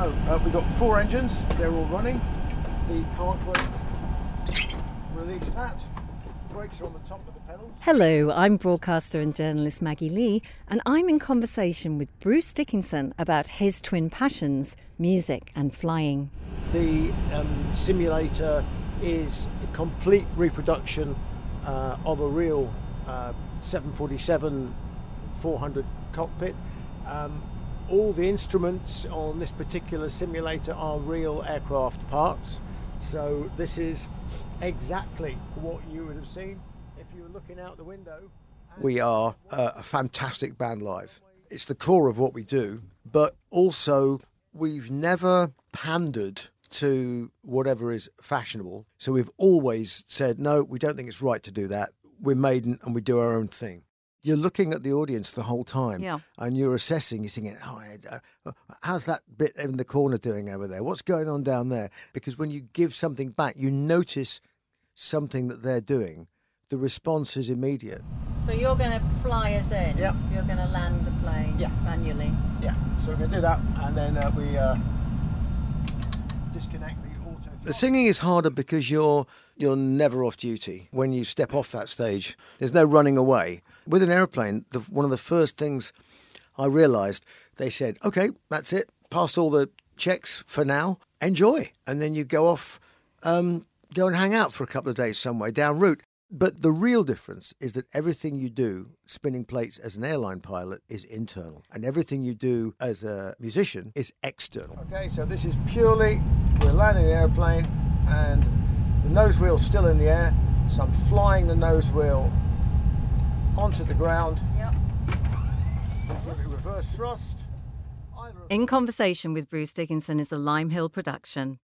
So we've got 4 engines, they're all running. The park brake, release that. Brakes are on the top of the pedals. Hello, I'm broadcaster and journalist Maggie Lee, and I'm in conversation with Bruce Dickinson about his twin passions, music and flying. The simulator is a complete reproduction of a real 747-400 cockpit. All the instruments on this particular simulator are real aircraft parts. So this is exactly what you would have seen if you were looking out the window. We are a fantastic band live. It's the core of what we do, but also we've never pandered to whatever is fashionable. So we've always said, no, we don't think it's right to do that. We're Maiden and we do our own thing. You're looking at the audience the whole time, and you're assessing, you're thinking, how's that bit in the corner doing over there? What's going on down there? Because when you give something back, you notice something that they're doing. The response is immediate. So you're going to fly us in? Yep. You're going to land the plane manually? Yeah, so we're going to do that, and then we disconnect the auto. The singing is harder because you're never off duty. When you step off that stage, there's no running away. With an aeroplane, one of the first things I realised, they said, OK, that's it, passed all the checks for now, enjoy. And then you go off, go and hang out for a couple of days somewhere down route. But the real difference is that everything you do, spinning plates as an airline pilot, is internal. And everything you do as a musician is external. OK, so this is purely, we're landing the aeroplane and the nose wheel's still in the air. So I'm flying the nose wheel onto the ground. Yep. Reverse thrust. In Conversation with Bruce Dickinson is a Lime Hill production.